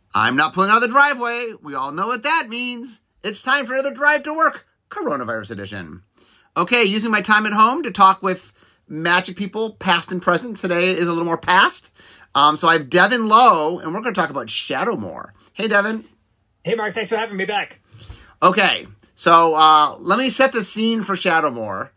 I'm not pulling out of the driveway. We all know what that means. It's time for another Drive to Work, Coronavirus Edition. Okay, using my time at home to talk with Magic people, past and present. Today is a little more past. So I have Devin Lowe, and we're going to talk about Shadowmoor. Hey, Devin. Hey, Mark. Thanks for having me back. Okay, so let me set the scene for Shadowmoor.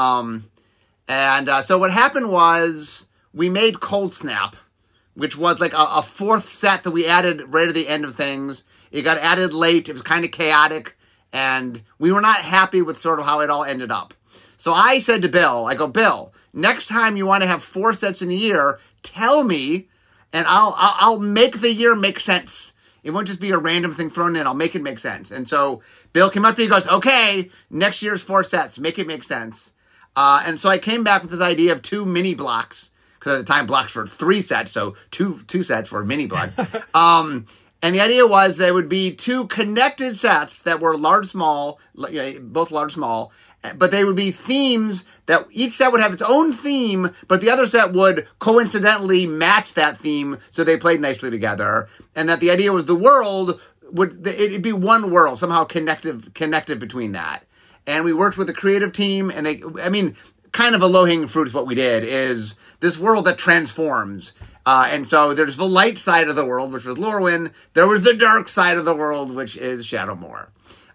So what happened was we made Cold Snap, which was like a fourth set that we added right at the end of things. It got added late. It was kind of chaotic, and we were not happy with sort of how it all ended up. So I said to Bill, Bill, next time you want to have 4 sets in a year, tell me, and I'll make the year make sense. It won't just be a random thing thrown in. I'll make it make sense. And so Bill came up to me and goes, okay, next year's 4 sets. Make it make sense. And so I came back with this idea of 2 mini blocks, because at the time blocks were 3 sets, so two sets for a mini block. And the idea was there would be 2 connected sets that were large, small, both large, small, but they would be themes that each set would have its own theme, but the other set would coincidentally match that theme, so they played nicely together. And that the idea was the world it'd be one world, somehow connected between that. And we worked with a creative team, and kind of a low-hanging fruit is what we did, is this world that transforms. And so there's the light side of the world, which was Lorwyn. There was the dark side of the world, which is Shadowmoor.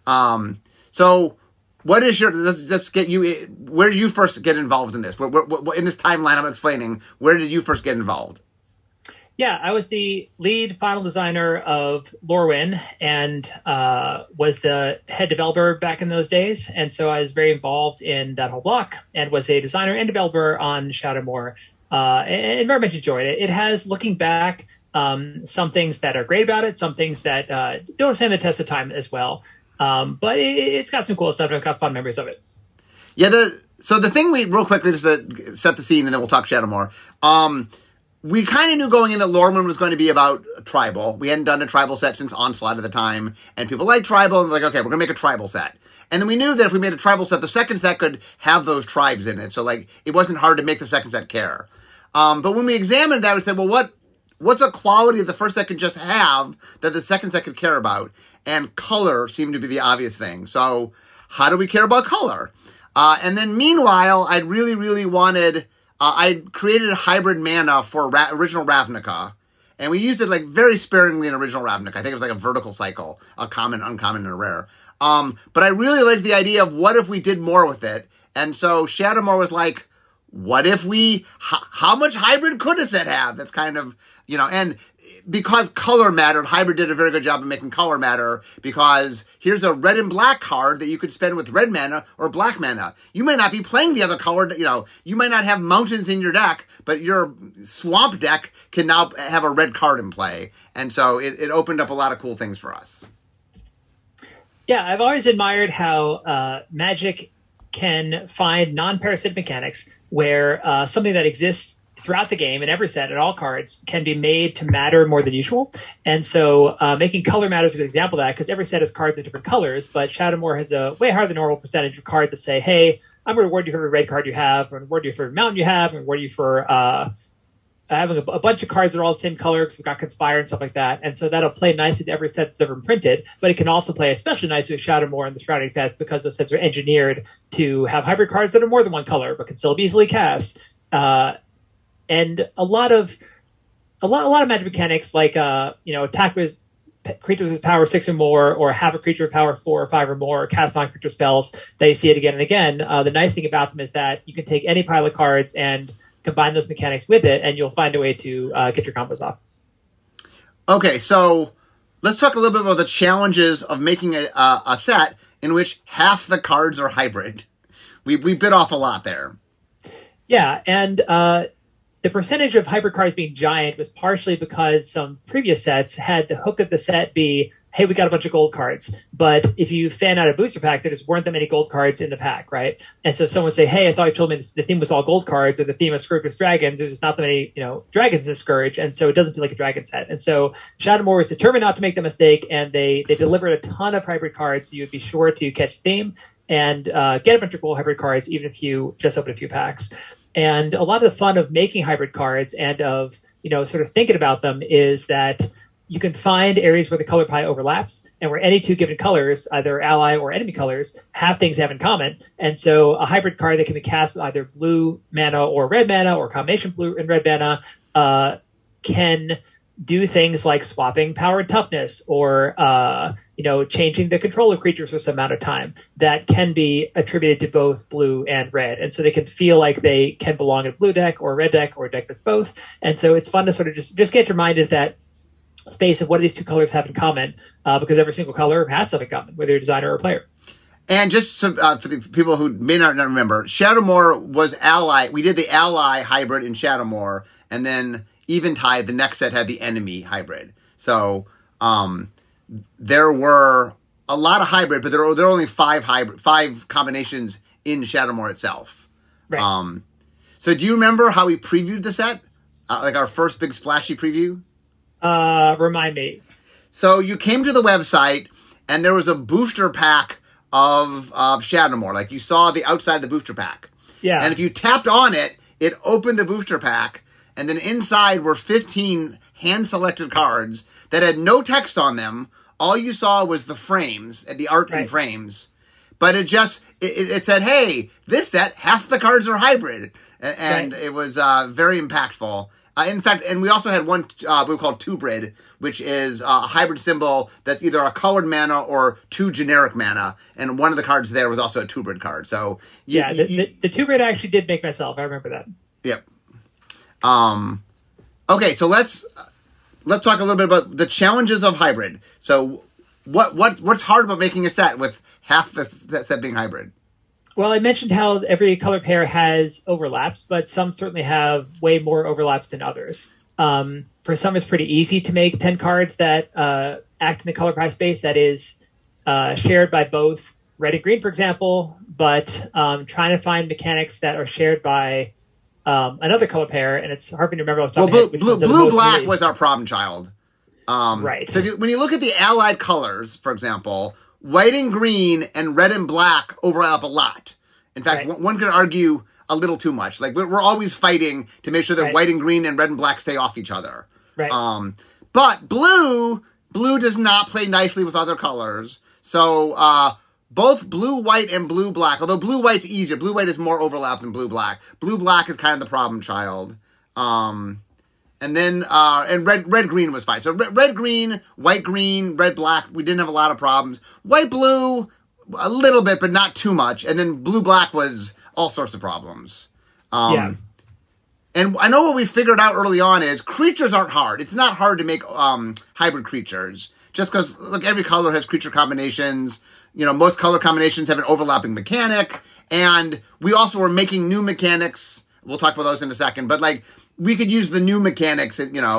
So what is let's get you, where did you first get involved in this? In this timeline I'm explaining, where did you first get involved? Yeah, I was the lead final designer of Lorwyn and was the head developer back in those days. And so I was very involved in that whole block and was a designer and developer on Shadowmoor. And very much enjoyed it. It has, looking back, some things that are great about it, some things that don't stand the test of time as well. But it's got some cool stuff. I've got fond memories of it. Yeah, so the thing real quickly, just to set the scene, and then we'll talk Shadowmoor. We kind of knew going in that Lorwyn was going to be about tribal. We hadn't done a tribal set since Onslaught at the time, and people liked tribal, and we're like, okay, we're going to make a tribal set. And then we knew that if we made a tribal set, the second set could have those tribes in it, so it wasn't hard to make the second set care. But when we examined that, we said, well, what's a quality that the first set could just have that the second set could care about? And color seemed to be the obvious thing. So how do we care about color? And then meanwhile, I'd really, really wanted... I created a hybrid mana for original Ravnica, and we used it very sparingly in original Ravnica. I think it was a vertical cycle, a common, uncommon, and a rare. But I really liked the idea of what if we did more with it. And so Shadowmoor was what if how much hybrid could a set have? That's kind of, and because color mattered, hybrid did a very good job of making color matter, because here's a red and black card that you could spend with red mana or black mana. You may not be playing the other color, you might not have mountains in your deck, but your swamp deck can now have a red card in play. And so it opened up a lot of cool things for us. Yeah, I've always admired how Magic can find non-parasitic mechanics where something that exists throughout the game in every set and all cards can be made to matter more than usual. And so making color matter is a good example of that, because every set has cards of different colors, but Shadowmoor has a way higher than normal percentage of cards that say, hey, I'm going to reward you for every red card you have, or reward you for every mountain you have, and reward you for having a bunch of cards that are all the same color, because we've got Conspire and stuff like that. And so that'll play nicely with every set that's ever been printed, but it can also play especially nicely with Shadowmoor and the surrounding sets, because those sets are engineered to have hybrid cards that are more than one color, but can still be easily cast. And a lot of Magic mechanics, attack with creatures with power 6 or more, or have a creature with power 4 or 5 or more, or cast non-creature spells, that you see it again and again. The nice thing about them is that you can take any pile of cards and combine those mechanics with it, and you'll find a way to get your combos off. Okay, so let's talk a little bit about the challenges of making a set in which half the cards are hybrid. We bit off a lot there. Yeah, and the percentage of hybrid cards being giant was partially because some previous sets had the hook of the set be, hey, we got a bunch of gold cards. But if you fan out a booster pack, there just weren't that many gold cards in the pack, right? And so if someone would say, hey, I thought you told me the theme was all gold cards, or the theme of Scourge was dragons, there's just not that many, dragons in Scourge, and so it doesn't feel like a dragon set. And so Shadowmoor was determined not to make the mistake, and they delivered a ton of hybrid cards, so you'd be sure to catch the theme and get a bunch of cool hybrid cards, even if you just open a few packs. And a lot of the fun of making hybrid cards and of, sort of thinking about them is that you can find areas where the color pie overlaps and where any two given colors, either ally or enemy colors, have things have in common. And so a hybrid card that can be cast with either blue mana or red mana or combination blue and red mana can do things like swapping power and toughness or, changing the control of creatures for some amount of time that can be attributed to both blue and red. And so they can feel like they can belong in a blue deck or a red deck or a deck that's both. And so it's fun to sort of just get reminded that space of what do these two colors have in common, because every single color has something in common, whether you're a designer or a player. And just for the people who may not remember, Shadowmoor was ally. We did the ally hybrid in Shadowmoor, and then Eventide, the next set, had the enemy hybrid. So there were a lot of hybrid, but there are only five combinations in Shadowmoor itself. Right. So do you remember how we previewed the set? Like our first big splashy preview? Remind me. So you came to the website, and there was a booster pack of Shadowmoor. Like you saw the outside of the booster pack. Yeah. And if you tapped on it, it opened the booster pack, and then inside were 15 hand-selected cards that had no text on them. All you saw was the frames, the art in frames. But it said, hey, this set, half the cards are hybrid. And it was very impactful. In fact, and we also had one we called two-brid, which is a hybrid symbol that's either a colored mana or two generic mana. And one of the cards there was also a two-brid card. So the two-brid I actually did make myself. I remember that. Yep. Okay, so let's talk a little bit about the challenges of hybrid. So what's hard about making a set with half the set being hybrid? Well, I mentioned how every color pair has overlaps, but some certainly have way more overlaps than others. For some, it's pretty easy to make 10 cards that act in the color pie space that is shared by both red and green, for example, but trying to find mechanics that are shared by another color pair, and it's hard for me to remember off the top of my head which ones are the most blue-black released. was our problem child. Right. So when you look at the allied colors, for example, white and green and red and black overlap a lot. In fact, one could argue a little too much. Like we're always fighting to make sure that white and green and red and black stay off each other. Right. But blue does not play nicely with other colors. So both blue-white and blue-black, although blue-white's easier. Blue-white is more overlap than blue-black. Blue-black is kind of the problem child. And then and red-green was fine. So red-green, white-green, red-black, we didn't have a lot of problems. White-blue, a little bit, but not too much. And then blue-black was all sorts of problems. And I know what we figured out early on is creatures aren't hard. It's not hard to make hybrid creatures. Just because every color has creature combinations. You know, most color combinations have an overlapping mechanic. And we also were making new mechanics. We'll talk about those in a second. But we could use the new mechanics,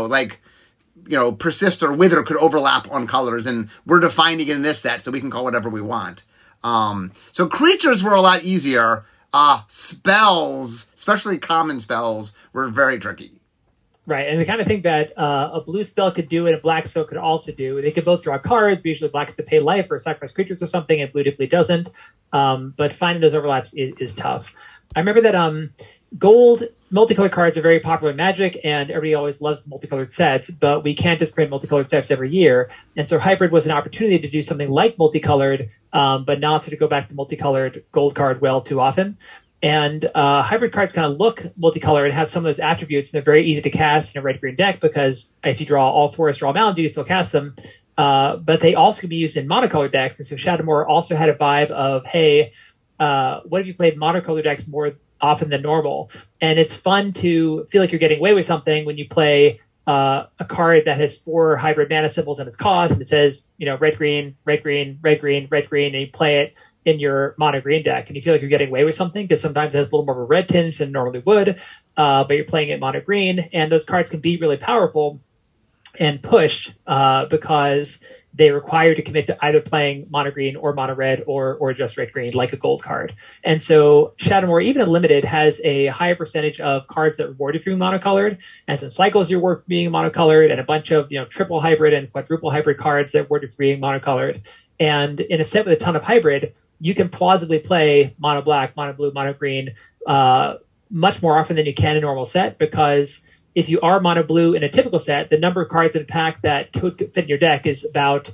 persist or wither could overlap on colors, and we're defining it in this set, so we can call whatever we want. So creatures were a lot easier. Spells, especially common spells, were very tricky. Right, and the kind of thing that a blue spell could do and a black spell could also do. They could both draw cards, but usually black is to pay life or sacrifice creatures or something, and blue typically doesn't. But finding those overlaps is tough. I remember that gold multicolored cards are very popular in Magic, and everybody always loves the multicolored sets, but we can't just print multicolored sets every year. And so hybrid was an opportunity to do something like multicolored, but not sort of go back to multicolored gold card well too often. And hybrid cards kind of look multicolored and have some of those attributes, and they're very easy to cast in a red-green deck because if you draw all forest, draw mountains, you can still cast them. But they also can be used in monocolored decks, and so Shadowmoor also had a vibe of, hey, what if you played monocolored decks more often than normal? And it's fun to feel like you're getting away with something when you play a card that has 4 hybrid mana symbols in its cost, and it says, red, green, red, green, red, green, red, green, and you play it in your mono green deck, and you feel like you're getting away with something because sometimes it has a little more of a red tinge than it normally would, but you're playing it mono green, and those cards can be really powerful and pushed because they require you to commit to either playing mono green or mono red or just red green, like a gold card. And so Shadowmoor, even in limited, has a higher percentage of cards that reward you for being monocolored, and some cycles you reward for being monocolored, and a bunch of triple hybrid and quadruple hybrid cards that reward you for being monocolored. And in a set with a ton of hybrid, you can plausibly play mono black, mono blue, mono green much more often than you can in a normal set because if you are mono blue in a typical set, the number of cards in a pack that could fit in your deck is about,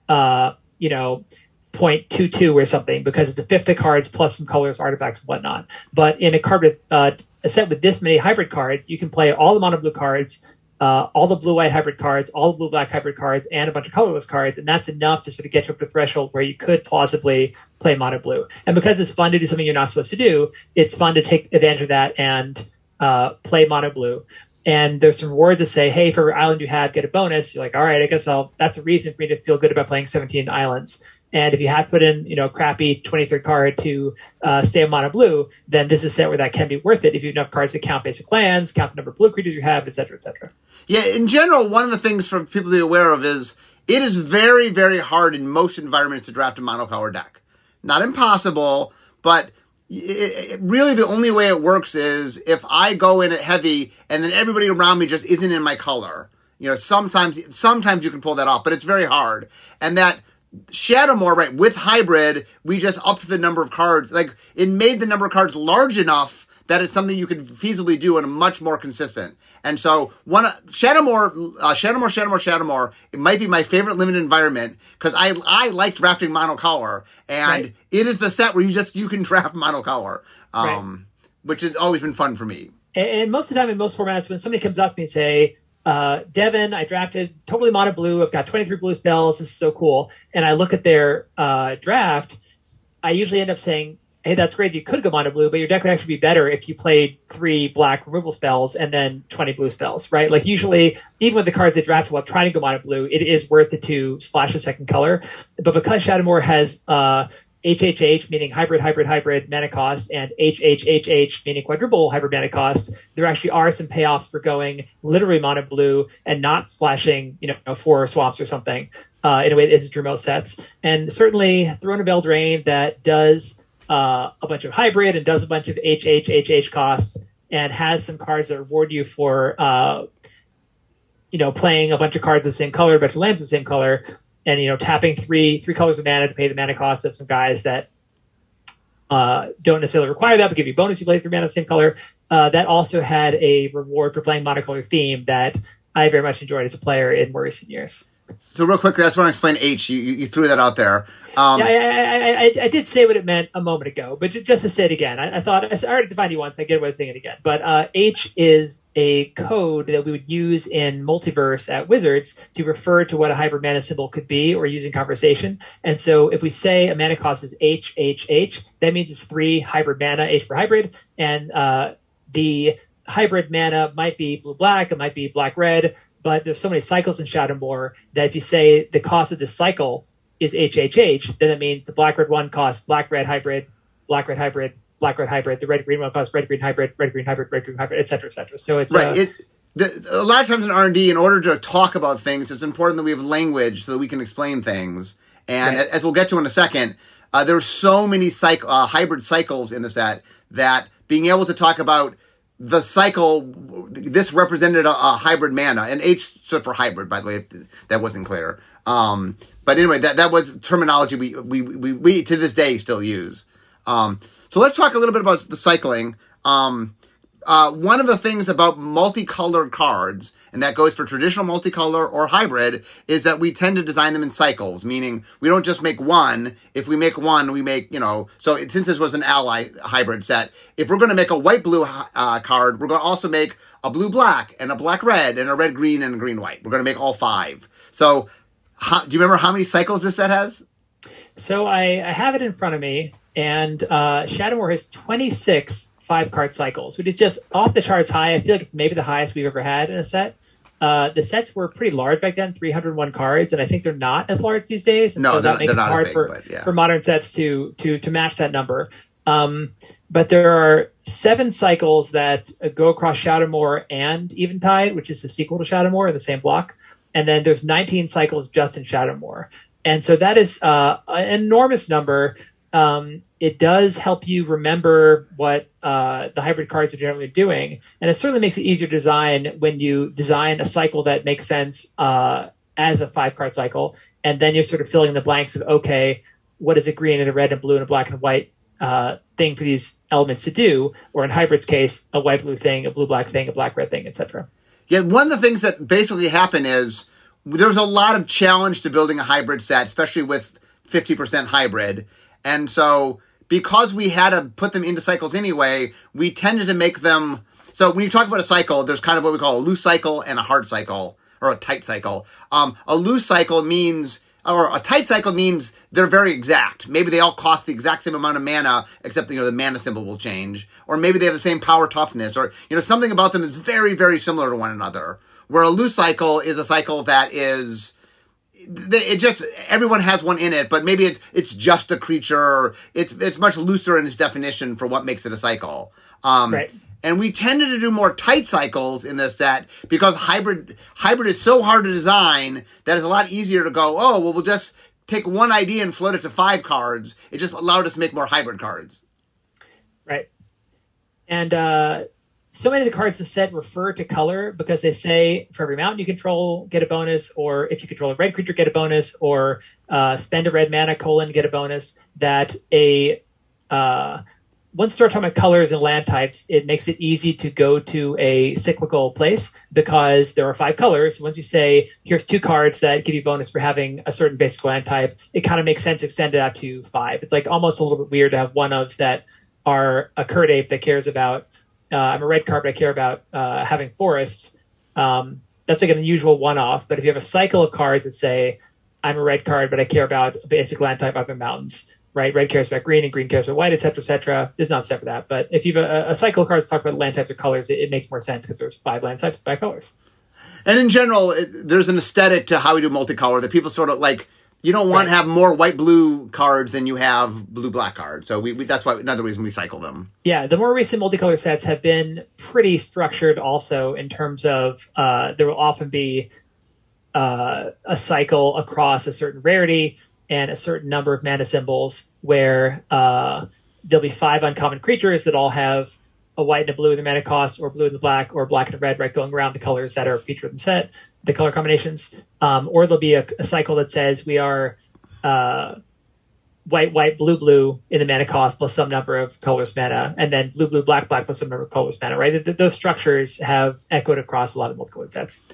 0.22 or something, because it's a fifth of cards plus some colors, artifacts, and whatnot. But in a card with a set with this many hybrid cards, you can play all the mono blue cards, all the blue white hybrid cards, all the blue black hybrid cards, and a bunch of colorless cards, and that's enough to sort of get you up to a threshold where you could plausibly play mono blue. And because it's fun to do something you're not supposed to do, it's fun to take advantage of that and play mono blue. And there's some rewards that say, hey, for every island you have, get a bonus. You're like, all right, I guess that's a reason for me to feel good about playing 17 islands. And if you have to put in, crappy 23rd card to stay on mono blue, then this is a set where that can be worth it if you have enough cards to count basic lands, count the number of blue creatures you have, et cetera, et cetera. Yeah, in general, one of the things for people to be aware of is it is very, very hard in most environments to draft a monocolor deck. Not impossible, but really the only way it works is if I go in it heavy and then everybody around me just isn't in my color. Sometimes you can pull that off, but it's very hard. And that Shadowmoor, right, with hybrid, we just upped the number of cards. Like, it made the number of cards large enough that it's something you could feasibly do and much more consistent. And so Shadowmoor, it might be my favorite limited environment because I like drafting monocolor, and right. It is the set where you can draft monocolor, right. Which has always been fun for me. And most of the time in most formats, when somebody comes up to me and say, Devin, I drafted totally mono blue. I've got 23 blue spells. This is so cool. And I look at their draft. I usually end up saying, hey, that's great if you could go mono blue, but your deck would actually be better if you played 3 black removal spells and then 20 blue spells, right? Like, usually, even with the cards they draft while trying to go mono blue, it is worth it to splash a second color. But because Shadowmoor has HHH, meaning hybrid mana cost, and HHHH, meaning quadruple hybrid mana cost, there actually are some payoffs for going literally mono blue and not splashing, 4 swamps or something, in a way that isn't true most sets. And certainly Throne of Eldraine that does a bunch of hybrid and does a bunch of HHHH costs and has some cards that reward you for, playing a bunch of cards the same color, a bunch of lands the same color, and, tapping three colors of mana to pay the mana cost of some guys that don't necessarily require that, but give you bonus you play 3 mana the same color. That also had a reward for playing monocolor theme that I very much enjoyed as a player in more recent years. So real quickly, I just want to explain H. You threw that out there. I did say what it meant a moment ago, but just to say it again, I thought I already defined you once. I get what I was saying it again. But H is a code that we would use in Multiverse at Wizards to refer to what a hybrid mana symbol could be or use in conversation. And so if we say a mana cost is HHH, that means it's 3 hybrid mana, H for hybrid, and the hybrid mana might be blue-black, it might be black-red, but there's so many cycles in Shadowmoor that if you say the cost of this cycle is HHH, then it means the black-red one costs black-red hybrid, black-red hybrid, black-red hybrid, the red-green one costs red-green hybrid, red-green hybrid, red-green hybrid, et cetera, et cetera. So it's right. A lot of times in R&D, in order to talk about things, it's important that we have language so that we can explain things. And right. As we'll get to in a second, there's so many hybrid cycles in the set that being able to talk about the cycle, this represented a hybrid mana, and H stood for hybrid, by the way, if that wasn't clear. But anyway, that was terminology we to this day still use. So let's talk a little bit about the cycling. One of the things about multicolored cards, and that goes for traditional multicolor or hybrid, is that we tend to design them in cycles, meaning we don't just make one. If we make one, we make, so since this was an ally hybrid set, if we're going to make a white-blue card, we're going to also make a blue-black and a black-red and a red-green and a green-white. We're going to make all 5. So do you remember how many cycles this set has? So I have it in front of me, and Shadowmoor has 26 5-card cycles, which is just off the charts high. I feel like it's maybe the highest we've ever had in a set. The sets were pretty large back then, 301 cards, and I think they're not as large these days. And no, so that makes it hard big, for modern sets to match that number. But there are 7 cycles that go across Shadowmoor and Eventide, which is the sequel to Shadowmoor in the same block. And then there's 19 cycles just in Shadowmoor. And so that is an enormous number. It does help you remember what the hybrid cards are generally doing, and it certainly makes it easier to design when you design a cycle that makes sense as a 5-card cycle, and then you're sort of filling in the blanks of, okay, what is a green and a red and blue and a black and white thing for these elements to do, or in hybrid's case, a white-blue thing, a blue-black thing, a black-red thing, etc. Yeah, one of the things that basically happened is there's a lot of challenge to building a hybrid set, especially with 50% hybrid. And so because we had to put them into cycles anyway, we tended to make them... So when you talk about a cycle, there's kind of what we call a loose cycle and a hard cycle, or a tight cycle. A loose cycle means... Or a tight cycle means they're very exact. Maybe they all cost the exact same amount of mana, except, the mana symbol will change. Or maybe they have the same power toughness. Or, something about them is very, very similar to one another. Where a loose cycle is a cycle that is... everyone has one in it, but maybe it's just a creature. It's much looser in its definition for what makes it a cycle. Right. And we tended to do more tight cycles in this set because hybrid is so hard to design that it's a lot easier to go, we'll just take one idea and float it to 5 cards. It just allowed us to make more hybrid cards. Right. And so many of the cards in the set refer to color because they say for every mountain you control, get a bonus, or if you control a red creature, get a bonus, or spend a red mana, get a bonus, that once you start talking about colors and land types, it makes it easy to go to a cyclical place because there are 5 colors. Once you say, here's 2 cards that give you bonus for having a certain basic land type, it kind of makes sense to extend it out to 5. It's like almost a little bit weird to have one-ofs that are a Kird Ape that cares about, I'm a red card, but I care about having forests. That's like an unusual one-off. But if you have a cycle of cards that say, I'm a red card, but I care about a basic land type up in mountains, right? Red cares about green and green cares about white, et cetera, et cetera. There's not set for that. But if you have a cycle of cards that talk about land types or colors, it makes more sense because there's 5 land types, 5 colors. And in general, there's an aesthetic to how we do multicolor that people sort of like, you don't want to have more white-blue cards than you have blue-black cards. So that's why another reason we cycle them. Yeah, the more recent multicolor sets have been pretty structured also in terms of there will often be a cycle across a certain rarity and a certain number of mana symbols where there'll be 5 uncommon creatures that all have a white and a blue in the mana cost, or blue and the black, or black and a red, right, going around the colors that are featured in the set, the color combinations. Or there'll be a cycle that says we are white, white, blue, blue in the mana cost plus some number of colors mana, and then blue, blue, black, black plus some number of colors mana, right? Those structures have echoed across a lot of multicolored sets.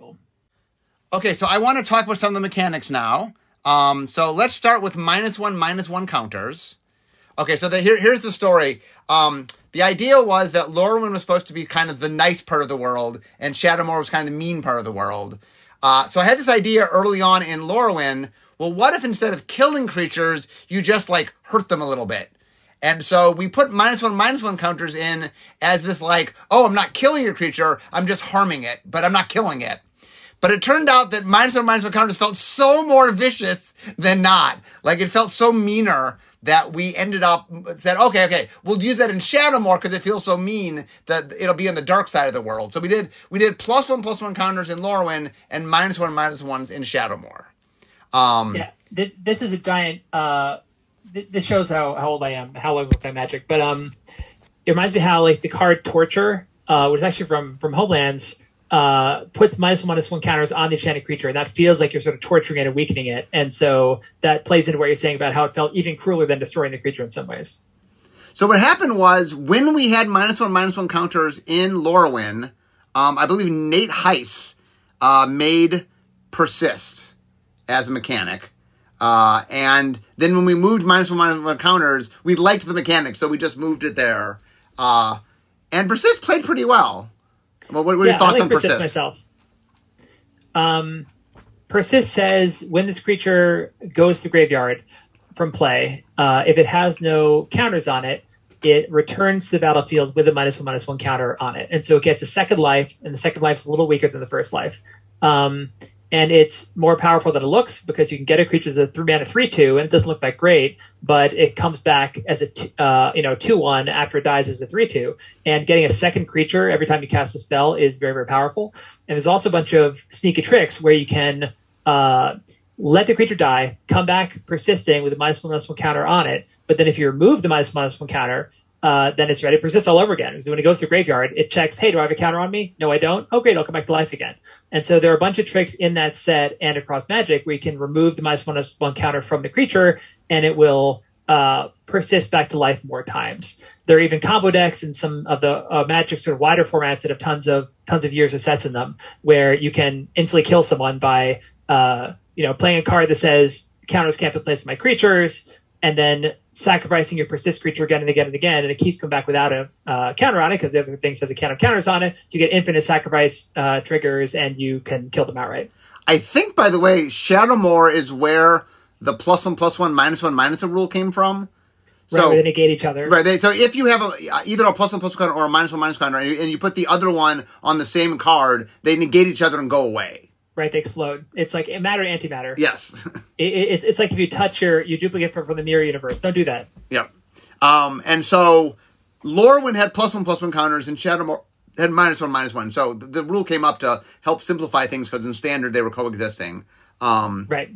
Okay, so I want to talk about some of the mechanics now. So let's start with -1/-1 counters. Okay, so here's the story. The idea was that Lorwyn was supposed to be kind of the nice part of the world, and Shadowmoor was kind of the mean part of the world. So I had this idea early on in Lorwyn, well, what if instead of killing creatures, you just, hurt them a little bit? And so we put -1/-1 counters in as this I'm not killing your creature, I'm just harming it, but I'm not killing it. But it turned out that -1/-1 counters felt so more vicious than not. It felt so meaner that we ended up said, okay, we'll use that in Shadowmoor because it feels so mean that it'll be on the dark side of the world. So we did +1/+1 counters in Lorwyn and -1/-1s in Shadowmoor. This is a giant. This shows how old I am, how long I play Magic. But it reminds me how the card Torture, which is actually from Homelands, puts -1/-1 counters on the enchanted creature, and that feels like you're sort of torturing it and weakening it. And so that plays into what you're saying about how it felt even crueler than destroying the creature in some ways. So what happened was, when we had -1/-1 counters in Lorwyn, I believe Nate Heiss made Persist as a mechanic. And then when we moved -1/-1 counters, we liked the mechanic, so we just moved it there. And Persist played pretty well. Well, what are your thoughts on Persist? Myself. Persist says when this creature goes to the graveyard from play, if it has no counters on it, it returns to the battlefield with a -1/-1 counter on it. And so it gets a second life, and the second life is a little weaker than the first life. And it's more powerful than it looks because you can get a creature as a 3-mana 3/2, and it doesn't look that great, but it comes back as a 2/1 after it dies as a 3/2. And getting a second creature every time you cast a spell is very, very powerful. And there's also a bunch of sneaky tricks where you can let the creature die, come back persisting with a -1/-1 counter on it. But then if you remove the -1/-1 counter, then it's ready to persist all over again. So when it goes to the graveyard, it checks, hey, do I have a counter on me? No, I don't. Oh, great, I'll come back to life again. And so there are a bunch of tricks in that set and across Magic where you can remove the -1/-1 counter from the creature, and it will persist back to life more times. There are even combo decks in some of the Magic sort of wider formats that have tons of years of sets in them, where you can instantly kill someone by playing a card that says counters can't be placed on my creatures, and then sacrificing your persist creature again and again and again, and it keeps coming back without a counter on it because the other thing says a counters on it. So you get infinite sacrifice triggers, and you can kill them outright. I think, by the way, Shadowmoor is where the +1/+1, -1/-1 rule came from. So right, where they negate each other. Right. So if you have either a +1/+1 counter or a -1/-1 counter, and you put the other one on the same card, they negate each other and go away. Right, they explode. It's like matter and antimatter. Yes. It's like if you touch you duplicate from the mirror universe. Don't do that. Yep. And so Lorwyn had +1/+1 counters, and Shadowmoor had -1/-1. So the rule came up to help simplify things because in Standard they were coexisting. Right.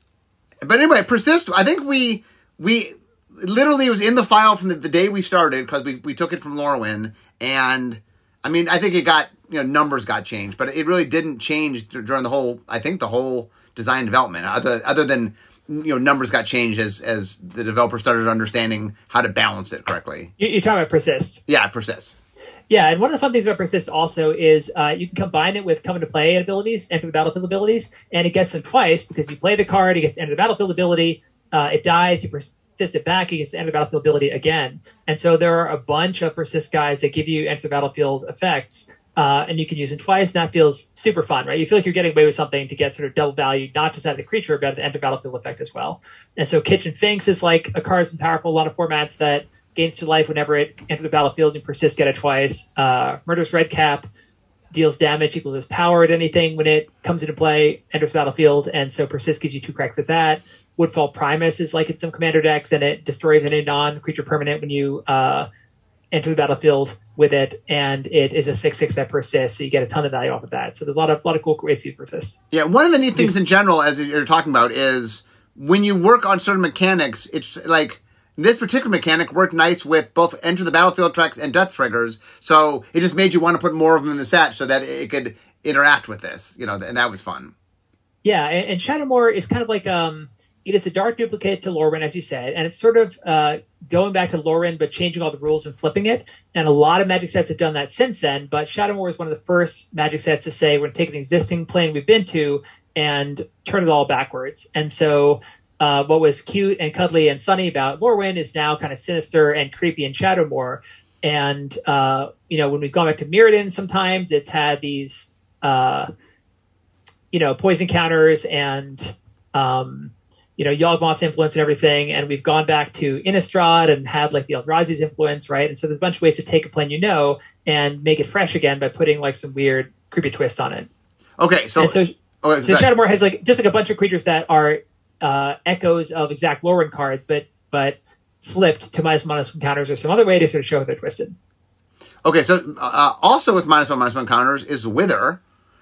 But anyway, Persist, I think we literally, it was in the file from the day we started because we took it from Lorwyn. And I mean, I think it got, numbers got changed, but it really didn't change during the whole design development, other than, numbers got changed as the developer started understanding how to balance it correctly. You're talking about Persist. Yeah, Persist. Yeah, and one of the fun things about Persist also is you can combine it with Come into Play abilities, Enter the Battlefield abilities, and it gets them twice because you play the card, it gets to Enter the Battlefield ability, it dies, you persist it back, it gets to Enter the Battlefield ability again. And so there are a bunch of Persist guys that give you Enter the Battlefield effects, and you can use them twice, and that feels super fun, right? You feel like you're getting away with something to get sort of double value, not just out of the creature, but out of the Enter the Battlefield effect as well. And so Kitchen Finks is like a card that's powerful, a lot of formats that gains to life whenever it enters the battlefield, and Persist get it twice. Murderous Redcap deals damage equal to its power at anything when it comes into play, enters the battlefield, and so Persist gives you 2 cracks at that. Woodfall Primus is like in some commander decks, and it destroys any non-creature permanent when you enter the battlefield with it, and it is a 6/6 that persists, so you get a ton of value off of that. So there's a lot of cool ways to use Persist. Yeah, one of the neat things in general, as you're talking about, is when you work on certain mechanics, it's like this particular mechanic worked nice with both Enter the Battlefield tracks and Death Triggers, so it just made you want to put more of them in the set so that it could interact with this, and that was fun. Yeah, and Shadowmoor is kind of like it is a dark duplicate to Lorwyn, as you said, and it's sort of going back to Lorwyn but changing all the rules and flipping it. And a lot of Magic sets have done that since then, but Shadowmoor is one of the first Magic sets to say we're going to take an existing plane we've been to and turn it all backwards. And so what was cute and cuddly and sunny about Lorwyn is now kind of sinister and creepy in Shadowmoor. And when we've gone back to Mirrodin, sometimes it's had these poison counters and Yawgmoth's influence and everything, and we've gone back to Innistrad and had like the Eldrazi's influence, right? And so there's a bunch of ways to take a plane and make it fresh again by putting like some weird creepy twist on it. Okay, so Shadowmoor has just a bunch of creatures that are echoes of exact Lorwyn cards, but flipped to -1/-1 counters or some other way to sort of show how they're twisted. Okay, so also with -1/-1 counters is Wither.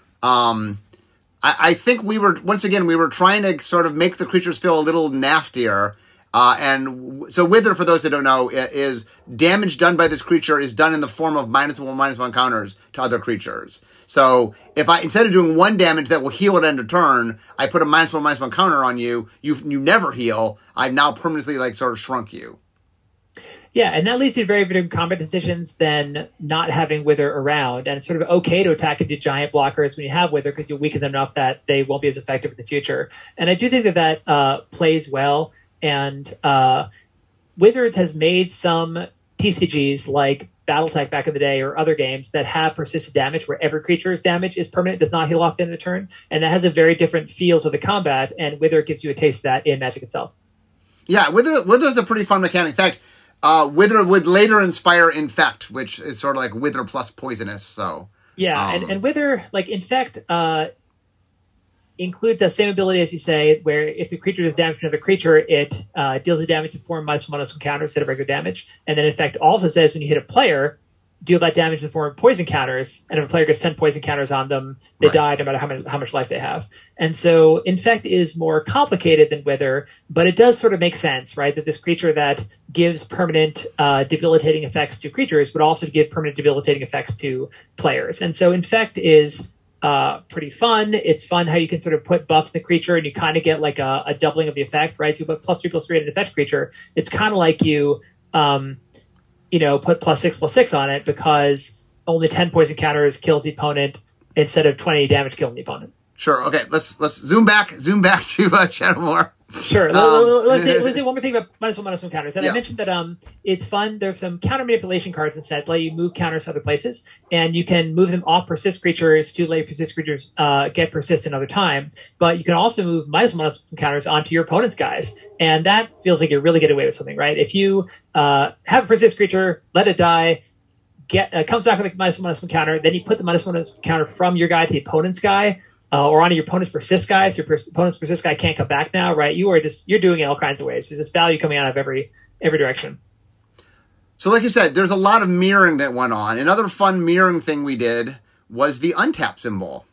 I think we were trying to sort of make the creatures feel a little nastier. And so Wither, for those that don't know, is damage done by this creature is done in the form of -1/-1 counters to other creatures. So if instead of doing 1 damage that will heal at end of turn, I put a -1/-1 counter on you, you never heal. I've now permanently sort of shrunk you. Yeah, and that leads to very different combat decisions than not having Wither around. And it's sort of okay to attack into giant blockers when you have Wither because you'll weaken them enough that they won't be as effective in the future. And I do think that plays well. And Wizards has made some TCGs like Battletech back in the day or other games that have persistent damage where every creature's damage is permanent, does not heal off the end of the turn. And that has a very different feel to the combat, and Wither gives you a taste of that in Magic itself. Yeah, Wither's a pretty fun mechanic. In fact, Wither would later inspire Infect, which is sort of like Wither plus Poisonous. So yeah, and Wither, like Infect, includes that same ability as you say, where if the creature does damage to another creature, it deals the damage in form of -1/-1 counter instead of regular damage. And then Infect also says when you hit a player, deal that damage in the form of poison counters, and if a player gets 10 poison counters on them, they die no matter how much life they have. And so Infect is more complicated than Wither, but it does sort of make sense, right? That this creature that gives permanent debilitating effects to creatures would also give permanent debilitating effects to players. And so Infect is pretty fun. It's fun how you can sort of put buffs in the creature and you kind of get like a doubling of the effect, right? If you put +3/+3 on an effect creature, it's kind of like you, put +6/+6 on it because only 10 poison counters kills the opponent instead of 20 damage killing the opponent. Sure. Okay. Let's zoom back to Shadowmoor. Sure. Let's say one more thing about -1/-1 counters. And Yeah. I mentioned that it's fun. There's some counter manipulation cards in the set that let you move counters to other places, and you can move them off persist creatures to let your persist creatures get persist another time. But you can also move -1/-1 counters onto your opponent's guys, and that feels like you really get away with something, right? If you have a persist creature, let it die, comes back with a -1/-1 counter, then you put the -1 counter from your guy to the opponent's guy. Or onto your opponent's persist guy, so your opponent's persist guy can't come back now, right? You're doing it all kinds of ways. There's this value coming out of every direction. So like you said, there's a lot of mirroring that went on. Another fun mirroring thing we did was the untap symbol.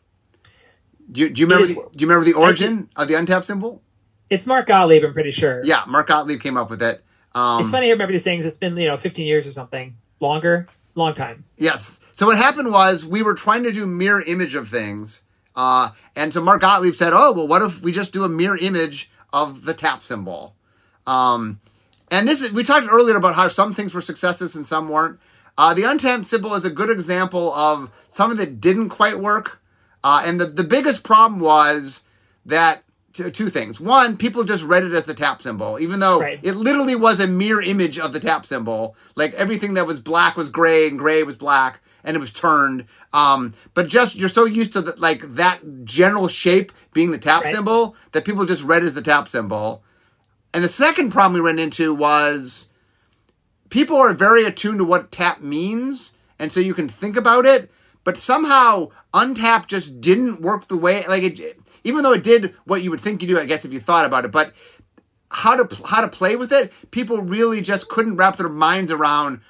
Do you remember the origin of the untap symbol? It's Mark Gottlieb, I'm pretty sure. Yeah, Mark Gottlieb came up with it. It's funny I remember these things. It's been 15 years or something. Long time. Yes. So what happened was we were trying to do mirror image of things. And so Mark Gottlieb said, oh, well, what if we just do a mirror image of the tap symbol? And we talked earlier about how some things were successes and some weren't. The untap symbol is a good example of something that didn't quite work. And the biggest problem was that two things. One, people just read it as the tap symbol, even though It literally was a mirror image of the tap symbol. Like everything that was black was gray and gray was black and it was turned. But just you're so used to that general shape being the tap symbol that people just read as the tap symbol. And the second problem we ran into was people are very attuned to what tap means, and so you can think about it. But somehow untap just didn't work the way even though it did what you would think you do, I guess, if you thought about it. But how to play with it, people really just couldn't wrap their minds around.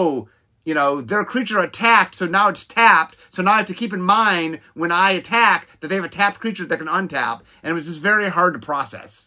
Their creature attacked, so now it's tapped. So now I have to keep in mind when I attack that they have a tapped creature that can untap. And it was just very hard to process.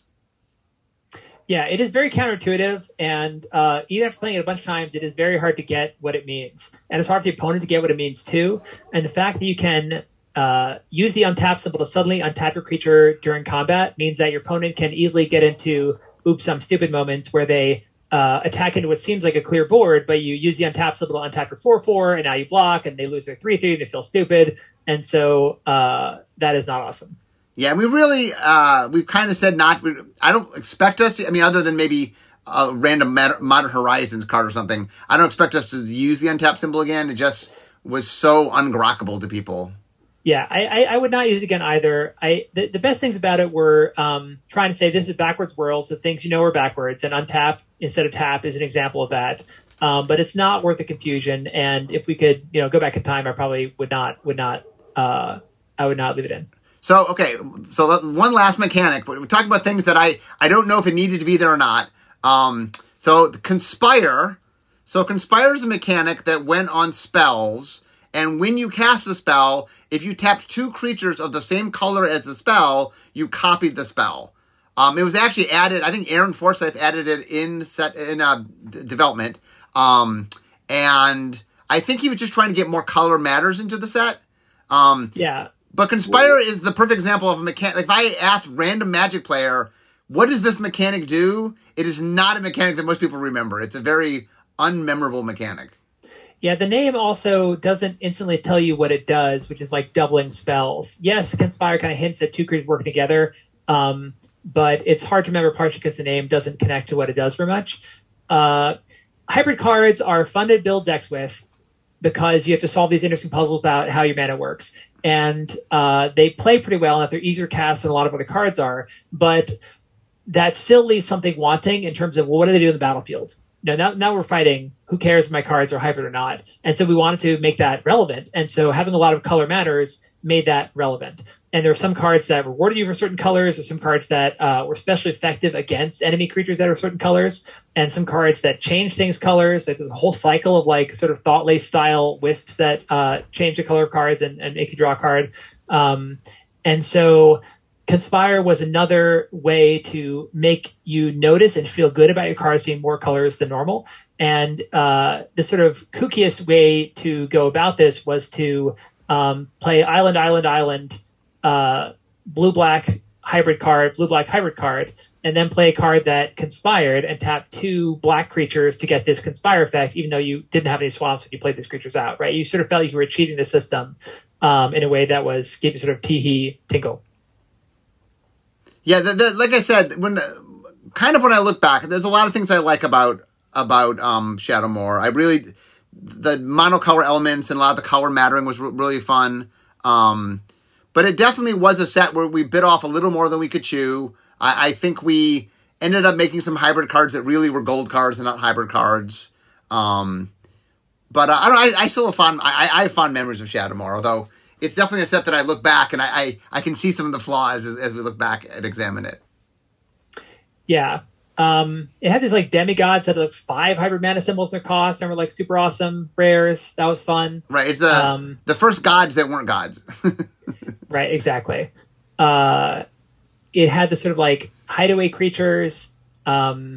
Yeah, it is very counterintuitive. And even after playing it a bunch of times, it is very hard to get what it means. And it's hard for the opponent to get what it means too. And the fact that you can use the untap symbol to suddenly untap your creature during combat means that your opponent can easily get into oops, I'm stupid moments where they attack into what seems like a clear board, but you use the untap symbol to untap your 4/4, and now you block, and they lose their 3/3, and they feel stupid, and so that is not awesome. Yeah, and we really, we've kind of said I don't expect us to, other than maybe a random Modern Horizons card or something, I don't expect us to use the untap symbol again. It just was so ungrokkable to people. Yeah, I would not use it again either. The best things about it were trying to say this is a backwards world, so things are backwards, and untap instead of tap is an example of that. But it's not worth the confusion. And if we could, go back in time, I probably would not leave it in. So one last mechanic. We're talking about things that I don't know if it needed to be there or not. So Conspire. So Conspire is a mechanic that went on spells. And when you cast the spell, if you tapped two creatures of the same color as the spell, you copied the spell. It was actually added. I think Aaron Forsyth added it in development. And I think he was just trying to get more color matters into the set. Yeah. But Conspire is the perfect example of a mechanic. Like if I asked random Magic player, what does this mechanic do? It is not a mechanic that most people remember. It's a very unmemorable mechanic. Yeah, the name also doesn't instantly tell you what it does, which is like doubling spells. Yes, Conspire kind of hints at two creatures working together, but it's hard to remember partially because the name doesn't connect to what it does very much. Hybrid cards are fun to build decks with because you have to solve these interesting puzzles about how your mana works. And they play pretty well, and that they're easier casts than a lot of other cards are, but that still leaves something wanting in terms of, well, what do they do in the battlefield? Now we're fighting. Who cares if my cards are hybrid or not? And so we wanted to make that relevant. And so having a lot of color matters made that relevant. And there are some cards that rewarded you for certain colors, or some cards that were especially effective against enemy creatures that are certain colors, and some cards that change things colors. Like there's a whole cycle of like sort of thought lace style wisps that change the color of cards and make you draw a card. And so Conspire was another way to make you notice and feel good about your cards being more colors than normal. And the sort of kookiest way to go about this was to play Island, Island, Island, blue-black hybrid card, blue-black hybrid card, and then play a card that conspired and tap 2 black creatures to get this conspire effect, even though you didn't have any swamps when you played these creatures out, right? You sort of felt like you were cheating the system in a way that was gave you sort of tee-hee tingle. Yeah, like I said, when I look back, there's a lot of things I like about Shadowmoor. The monocolor elements and a lot of the color mattering was really fun. But it definitely was a set where we bit off a little more than we could chew. I think we ended up making some hybrid cards that really were gold cards and not hybrid cards. But I still have fond. I have fond memories of Shadowmoor, although it's definitely a set that I look back and I can see some of the flaws as we look back and examine it. Yeah. It had these like demigods that had like 5 hybrid mana symbols in their cost and were like super awesome rares. That was fun. Right. It's the first gods that weren't gods. Right. Exactly. It had the sort of like hideaway creatures. They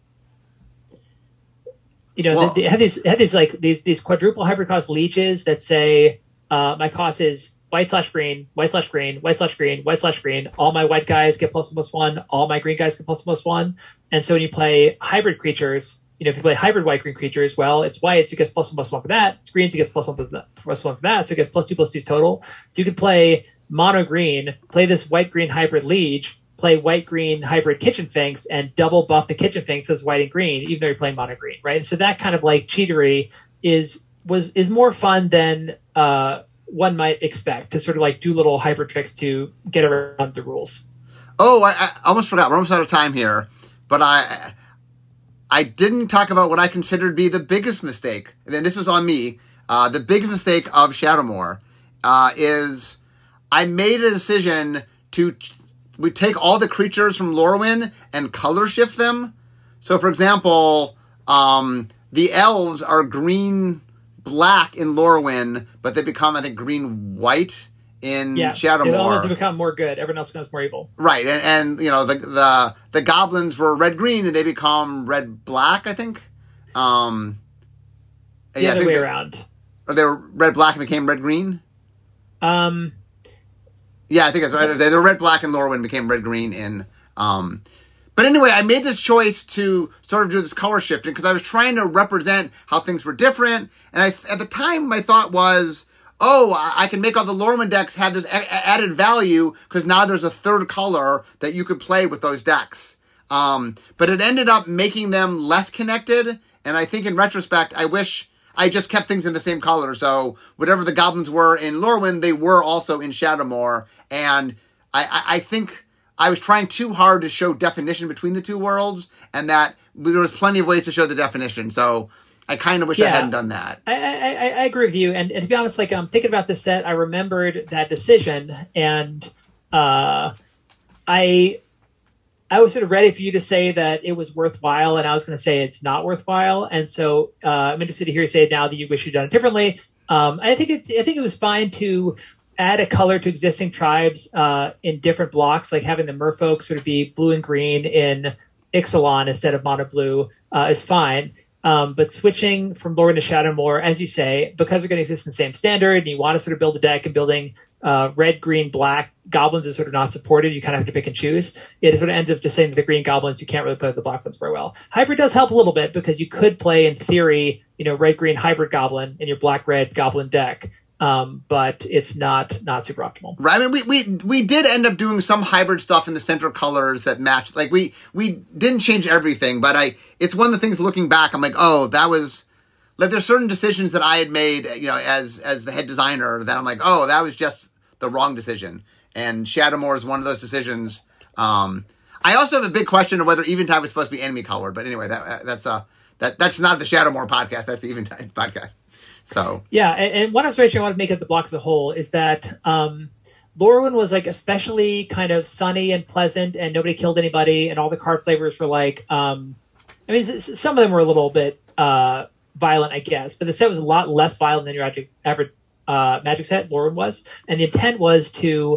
had these quadruple hybrid cost leeches that say my cost is white/green, white/green, white/green, white/green. All my white guys get +1/+1. All my green guys get +1/+1. And so when you play hybrid creatures, if you play hybrid white-green creatures, well, it's white, so it gets +1/+1 for that. It's green, so it gets +1/+1 for that. So it gets +2/+2 total. So you could play mono green, play this white-green hybrid liege, play white-green hybrid kitchen finks, and double buff the kitchen finks as white and green, even though you're playing mono green, right? And so that kind of like cheatery is more fun than one might expect, to sort of like do little hybrid tricks to get around the rules. Oh, I almost forgot. We're almost out of time here, but I didn't talk about what I considered to be the biggest mistake, and then this was on me. The biggest mistake of Shadowmoor is I made a decision to take all the creatures from Lorwyn and color shift them. So, for example, the elves are green-black in Lorwyn, but they become, I think, green-white in Shadowmoor. Yeah, the ones have become more good. Everyone else becomes more evil. Right, and the goblins were red-green, and they become red-black, I think. The other way around. Or they were red-black and became red-green? Yeah, I think that's right. They were red-black in Lorwyn, became red-green in... But anyway, I made this choice to sort of do this color shifting because I was trying to represent how things were different. And at the time, my thought was, I can make all the Lorwyn decks have this added value because now there's a third color that you could play with those decks. But it ended up making them less connected. And I think in retrospect, I wish I just kept things in the same color. So whatever the goblins were in Lorwyn, they were also in Shadowmoor. And I think I was trying too hard to show definition between the two worlds, and that there was plenty of ways to show the definition. So I kind of wish I hadn't done that. I agree with you. And to be honest, like thinking about this set, I remembered that decision, and I was sort of ready for you to say that it was worthwhile, and I was going to say it's not worthwhile. And so I'm interested to hear you say now that you wish you'd done it differently. I think it was fine to add a color to existing tribes in different blocks, like having the merfolk sort of be blue and green in Ixalan instead of mono blue is fine. But switching from Lorwyn to Shadowmoor, as you say, because they're going to exist in the same standard, and you want to sort of build a deck, and building red, green, black goblins is sort of not supported. You kind of have to pick and choose. It sort of ends up just saying that the green goblins, you can't really play with the black ones very well. Hybrid does help a little bit because you could play, in theory, red, green hybrid goblin in your black, red goblin deck. But it's not super optimal. Right. I mean, we did end up doing some hybrid stuff in the center colors that matched. Like we didn't change everything, but it's one of the things looking back, I'm like, that was like, there's certain decisions that I had made, as the head designer that I'm like, that was just the wrong decision. And Shadowmoor is one of those decisions. I also have a big question of whether Eventide was supposed to be enemy colored, but anyway, that's not the Shadowmoor podcast. That's the Eventide podcast. So yeah, and one observation I want to make of the block as a whole is that Lorwyn was like especially kind of sunny and pleasant, and nobody killed anybody, and all the card flavors were like, some of them were a little bit violent, I guess, but the set was a lot less violent than your average Magic set. Lorwyn was, and the intent was to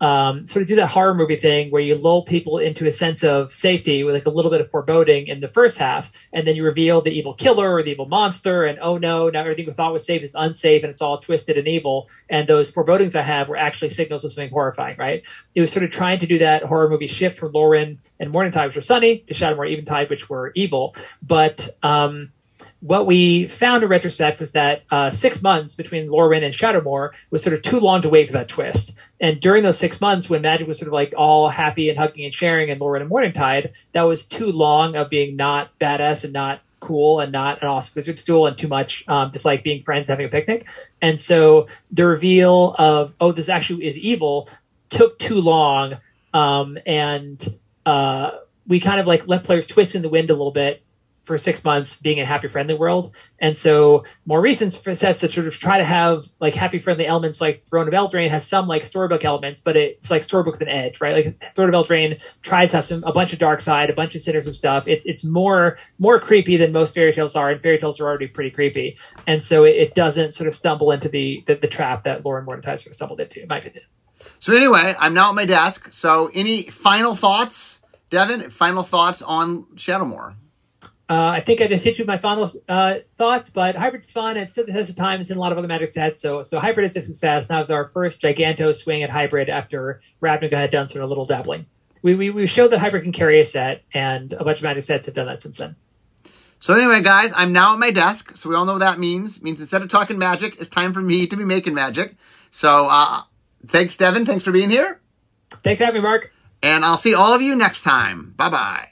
sort of do that horror movie thing where you lull people into a sense of safety with like a little bit of foreboding in the first half, and then you reveal the evil killer or the evil monster, and oh no, now everything we thought was safe is unsafe, and it's all twisted and evil. And those forebodings I have were actually signals of something horrifying, right? It was sort of trying to do that horror movie shift from Lorwyn and Morningtide, which were sunny, to Shadowmoor Eventide, which were evil. But what we found in retrospect was that 6 months between Lorwyn and Shadowmoor was sort of too long to wait for that twist. And during those 6 months when Magic was sort of like all happy and hugging and sharing in Lorwyn and Morningtide, that was too long of being not badass and not cool and not an awesome wizard's duel and too much just like being friends having a picnic. And so the reveal of, oh, this actually is evil took too long. And we kind of like let players twist in the wind a little bit for 6 months being a happy friendly world. And so more recent sets that sort of try to have like happy friendly elements, like Throne of Eldraine has some like storybook elements, but it's like storybook with an edge, right? Like Throne of Eldraine tries to have a bunch of dark side, a bunch of sinister stuff. It's more creepy than most fairy tales are, and fairy tales are already pretty creepy. And so it doesn't sort of stumble into the trap that Lorwyn Morningtide sort of stumbled into, in my opinion. So anyway, I'm now at my desk. So any final thoughts, Devin? Final thoughts on Shadowmoor? I think I just hit you with my final thoughts, but Hybrid's fun. It still has the time. It's in a lot of other Magic sets. So Hybrid is a success. That was our first Giganto swing at Hybrid after Ravnica had done sort of a little dabbling. We showed that Hybrid can carry a set, and a bunch of Magic sets have done that since then. So anyway, guys, I'm now at my desk. So we all know what that means. It means instead of talking Magic, it's time for me to be making Magic. So thanks, Devin. Thanks for being here. Thanks for having me, Mark. And I'll see all of you next time. Bye-bye.